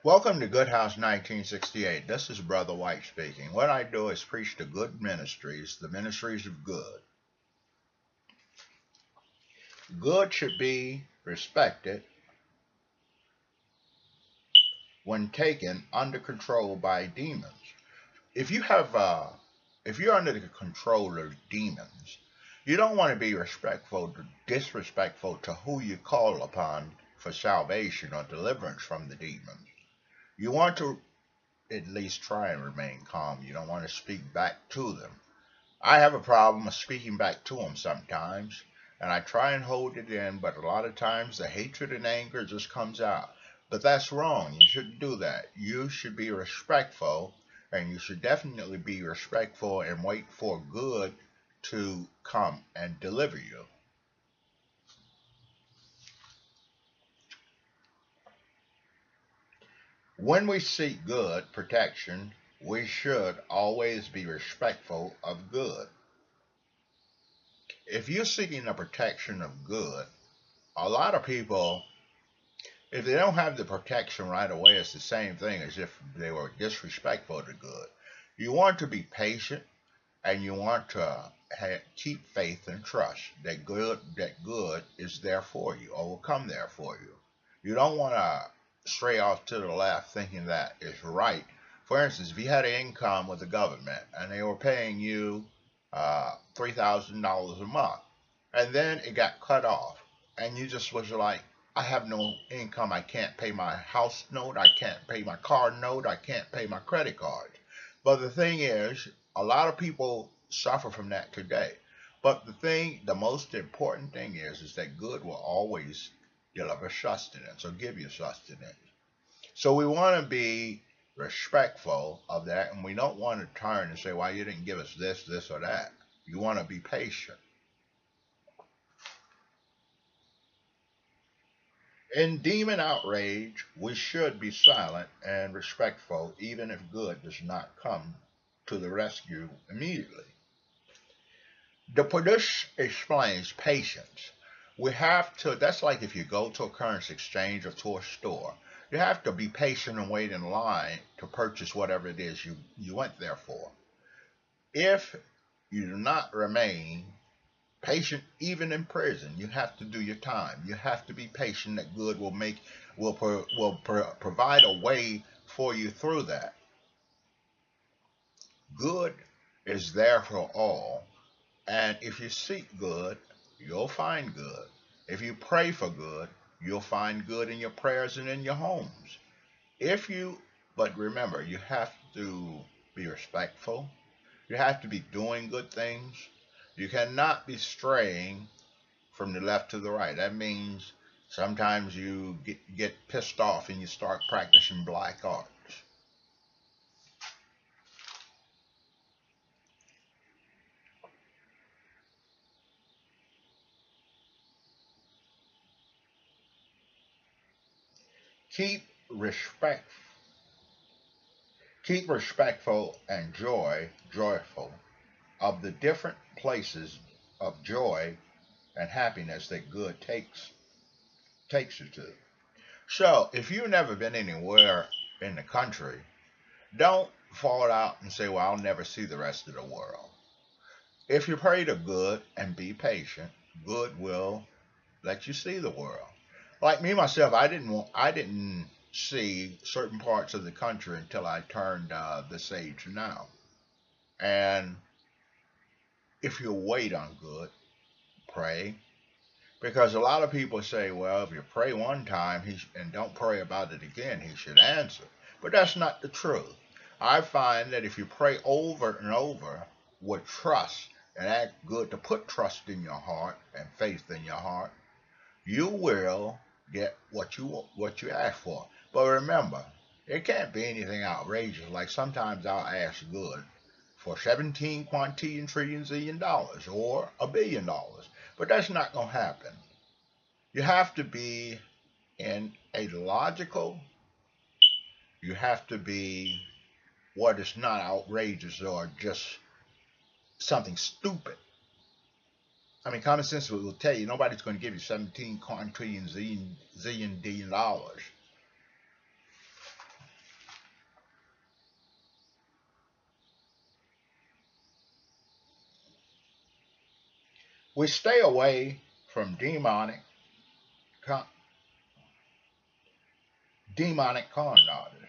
Welcome to Good House 1968. This is Brother White speaking. What I do is preach the good ministries, the ministries of good. Good should be respected when taken under control by demons. If you have, if you're under the control of demons, you don't want to be disrespectful to who you call upon for salvation or deliverance from the demons. You want to at least try and remain calm. You don't want to speak back to them. I have a problem of speaking back to them sometimes, and I try and hold it in, but a lot of times the hatred and anger just comes out. But that's wrong. You shouldn't do that. You should be respectful, and you should definitely be respectful and wait for good to come and deliver you. When we seek good protection, we should always be respectful of good. If you're seeking the protection of good, a lot of people, if they don't have the protection right away, it's the same thing as if they were disrespectful to good. You want to be patient, and you want to keep faith and trust that good is there for you or will come there for you. You don't want to stray off to the left thinking that is right. For instance, if you had an income with the government and they were paying you $3,000 a month, and then it got cut off, and you just was like, I have no income. I can't pay my house note. I can't pay my car note. I can't pay my credit card. But the thing is, a lot of people suffer from that today. But the most important thing is that good will always deliver sustenance or give you sustenance. So we want to be respectful of that, and we don't want to turn and say, "Well, you didn't give us this, or that." You want to be patient. In demon outrage, we should be silent and respectful, even if good does not come to the rescue immediately. The Pradesh explains patience. We have to, that's like if you go to a currency exchange or to a store. You have to be patient and wait in line to purchase whatever it is you went there for. If you do not remain patient, even in prison, you have to do your time. You have to be patient that good will provide a way for you through that. Good is there for all. And if you seek good, you'll find good. If you pray for good, you'll find good in your prayers and in your homes. If you, but remember, you have to be respectful. You have to be doing good things. You cannot be straying from the left to the right. That means sometimes you get pissed off and you start practicing black arts. Keep respect Keep respectful and joyful of the different places of joy and happiness that good takes you to. So, if you've never been anywhere in the country, don't fall out and say, "Well, I'll never see the rest of the world." If you pray to good and be patient, good will let you see the world. Like me myself, I didn't see certain parts of the country until I turned this age now. And if you wait on good, pray. Because a lot of people say, well, if you pray one time and don't pray about it again, he should answer. But that's not the truth. I find that if you pray over and over with trust and act good to put trust in your heart and faith in your heart, you will get what you ask for. But remember, it can't be anything outrageous. Like sometimes I'll ask good for 17 quintillion trillion zillion dollars or $1 billion. But that's not going to happen. You have to be in a logical, you have to be what is not outrageous or just something stupid. I mean, common sense will tell you nobody's going to give you 17 quintillion zillion billion dollars. We stay away from con- demonic con artists.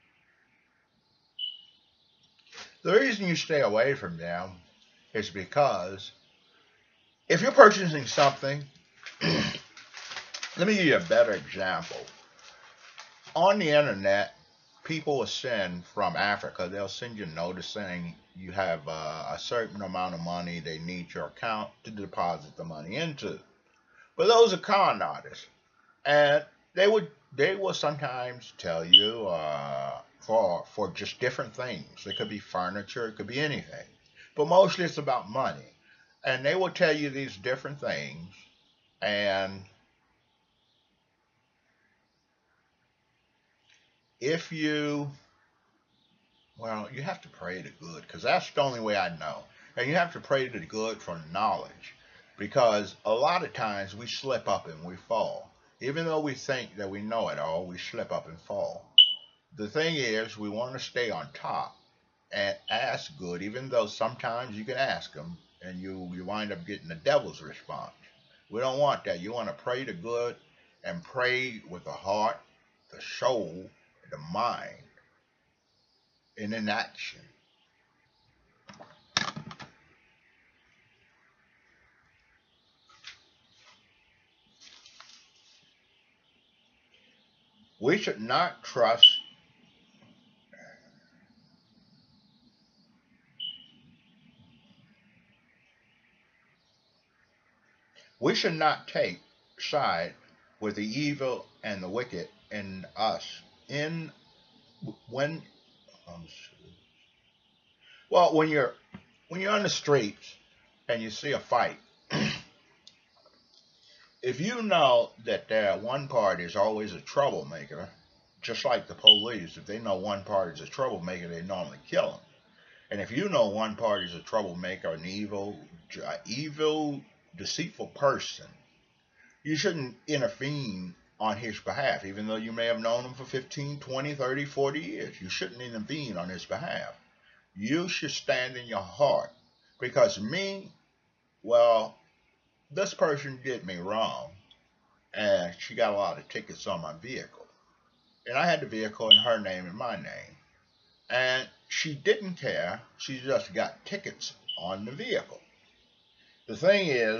The reason you stay away from them is because if you're purchasing something, let me give you a better example. On the internet, people will send from Africa, they'll send you a notice saying you have a certain amount of money they need your account to deposit the money into. But those are con artists. And they will sometimes tell you for just different things. It could be furniture, it could be anything. But mostly it's about money. And they will tell you these different things, and if you, well, you have to pray to good because that's the only way I know. And you have to pray to the good for knowledge because a lot of times we slip up and we fall. Even though we think that we know it all, we slip up and fall. The thing is, we want to stay on top and ask good, even though sometimes you can ask them and you wind up getting the devil's response. We don't want that. You want to pray to good and pray with the heart, the soul, the mind, and in action. We should not trust, we should not take side with the evil and the wicked in us. In when, well, when you're on the streets and you see a fight, if you know that one party is always a troublemaker, just like the police, if they know one party is a troublemaker, they normally kill them. And if you know one party is a troublemaker, an evil, deceitful person, you shouldn't intervene on his behalf, even though you may have known him for 15, 20, 30, 40 years. You shouldn't intervene on his behalf. You should stand in your heart. Because me, well, this person did me wrong, and she got a lot of tickets on my vehicle. And I had the vehicle in her name and my name. And she didn't care. She just got tickets on the vehicle. The thing is,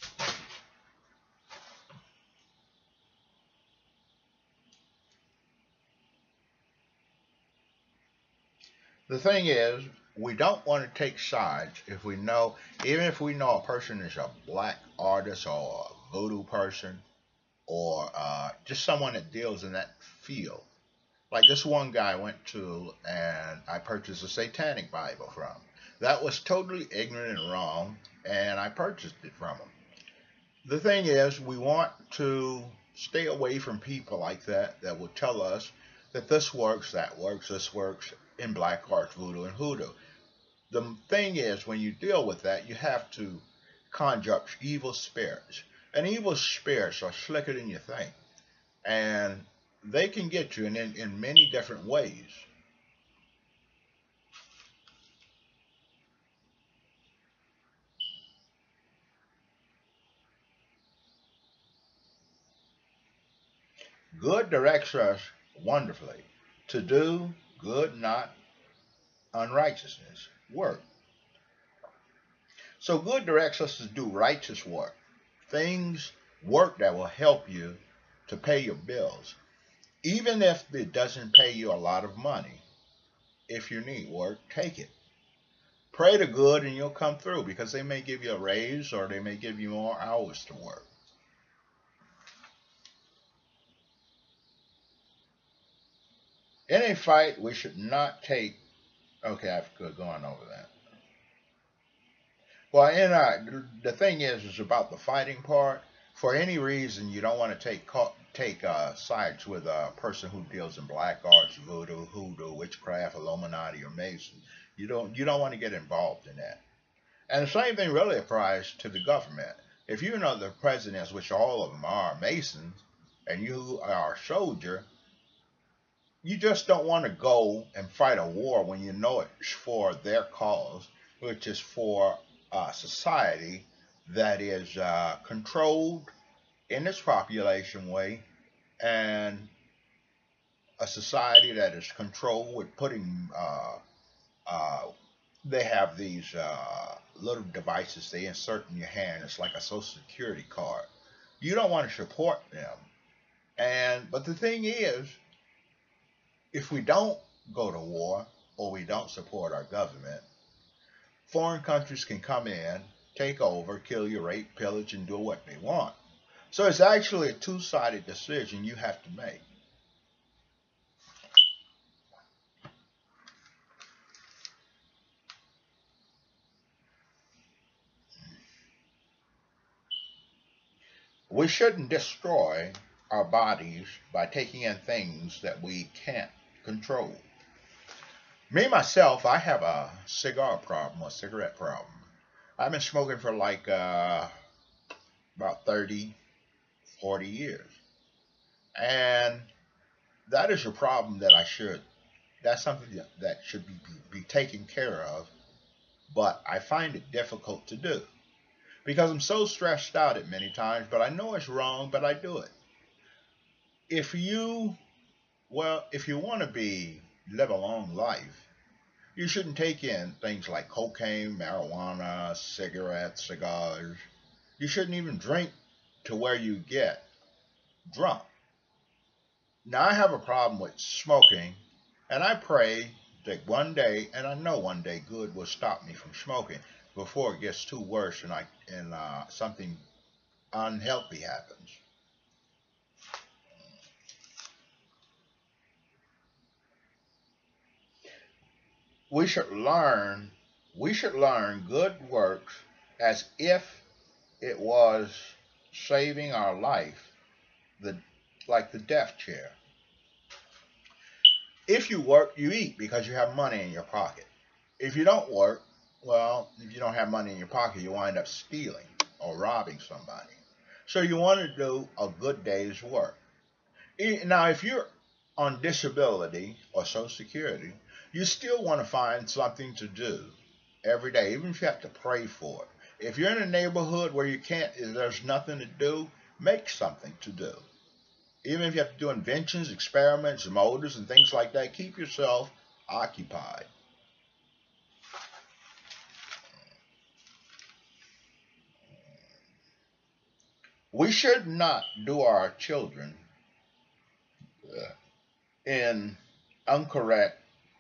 the thing is, we don't want to take sides if we know, even if we know a person is a black artist or a voodoo person or just someone that deals in that field. Like this one guy I went to and I purchased a satanic Bible from. That was totally ignorant and wrong, and I purchased it from him. The thing is, we want to stay away from people like that that will tell us that this works, that works, this works in black arts, voodoo, and hoodoo. The thing is, when you deal with that, you have to conjure up evil spirits. And evil spirits are slicker than you think. And they can get you in many different ways. Good directs us wonderfully to do good, not unrighteousness, work. So good directs us to do righteous work. Things, work that will help you to pay your bills. Even if it doesn't pay you a lot of money, if you need work, take it. Pray to good and you'll come through because they may give you a raise or they may give you more hours to work. In a fight, we should not take. Okay, I've gone over that. Well, the thing is about the fighting part. For any reason, you don't want to take sides with a person who deals in black arts, voodoo, hoodoo, witchcraft, Illuminati, or Mason. You don't want to get involved in that. And the same thing really applies to the government. If you know the presidents, which all of them are Masons, and you are a soldier, you just don't want to go and fight a war when you know it's for their cause, which is for society that is controlled in its population way, and a society that is controlled with putting uh, they have these little devices they insert in your hand. It's like a social security card. You don't want to support them. And but the thing is, if we don't go to war or we don't support our government, foreign countries can come in, take over, kill you, rape, pillage, and do what they want. So it's actually a two-sided decision you have to make. We shouldn't destroy our bodies by taking in things that we can't control. Me, myself, I have a cigar problem, a cigarette problem. I've been smoking for like about 30, 40 years. And that is a problem that that's something that should be taken care of, but I find it difficult to do because I'm so stressed out at many times, but I know it's wrong, but I do it. If you, if you want to live a long life, you shouldn't take in things like cocaine, marijuana, cigarettes, cigars. You shouldn't even drink to where you get drunk. Now, I have a problem with smoking, and I pray that one day, and I know one day, good will stop me from smoking before it gets too worse and something unhealthy happens. We should learn, we should learn good works as if it was saving our life, the like the death chair. If you work, you eat because you have money in your pocket. If you don't work, well, if you don't have money in your pocket, you wind up stealing or robbing somebody. So you want to do a good day's work. Now, if you're on disability or Social Security, you still want to find something to do every day, even if you have to pray for it. If you're in a neighborhood where you can't, if there's nothing to do, make something to do. Even if you have to do inventions, experiments, motors, and things like that, keep yourself occupied. We should not do our children in incorrect.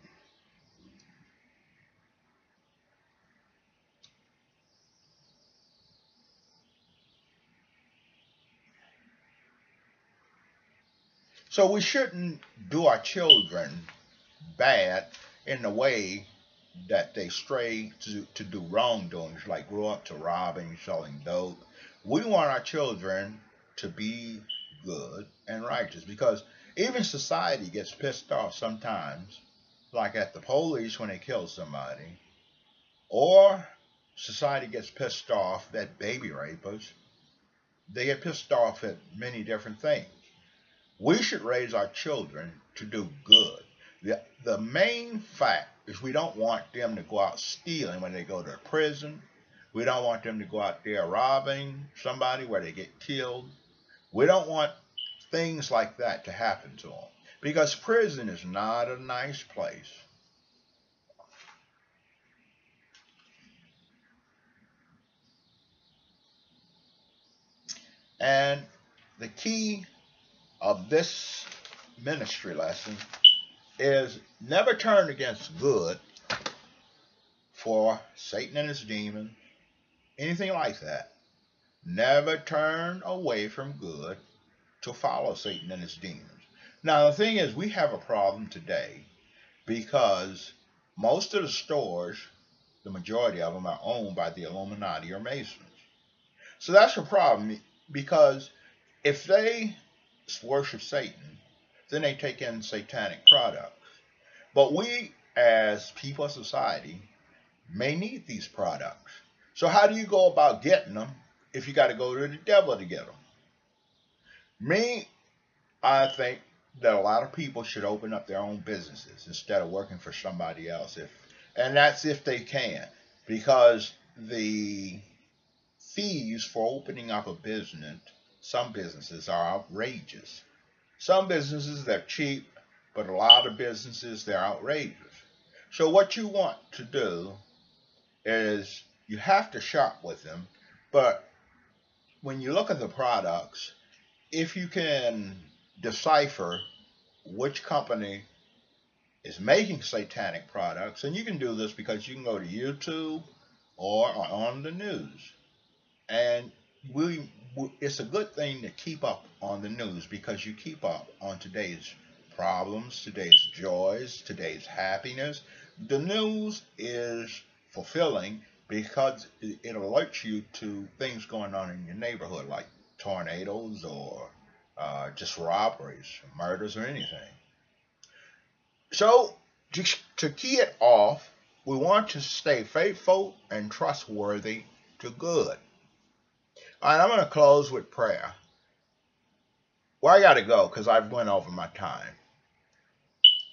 So we shouldn't do our children bad in the way that they stray to do wrongdoings, like grow up to robbing, selling dope. We want our children to be good and righteous because even society gets pissed off sometimes, like at the police when they kill somebody, or society gets pissed off at baby rapers. They get pissed off at many different things. We should raise our children to do good. The main fact is we don't want them to go out stealing when they go to prison. We don't want them to go out there robbing somebody where they get killed. We don't want things like that to happen to them because prison is not a nice place. And the key of this ministry lesson is never turn against good for Satan and his demons, anything like that. Never turn away from good to follow Satan and his demons. Now, the thing is, we have a problem today because most of the stores, the majority of them, are owned by the Illuminati or Masons. So that's a problem because if they worship Satan, then they take in satanic products. But we, as people of society, may need these products. So how do you go about getting them if you got to go to the devil to get them? Me, I think that a lot of people should open up their own businesses instead of working for somebody else. And that's if they can, because the fees for opening up a business, some businesses are outrageous. Some businesses, they're cheap, but a lot of businesses, they're outrageous. So what you want to do is you have to shop with them, but when you look at the products, if you can decipher which company is making satanic products, and you can do this because you can go to YouTube or on the news, and it's a good thing to keep up on the news because you keep up on today's problems, today's joys, today's happiness. The news is fulfilling because it alerts you to things going on in your neighborhood, like tornadoes or just robberies, murders, or anything. So, to key it off, we want to stay faithful and trustworthy to good. All right, I'm going to close with prayer. Well, I got to go because I've went over my time.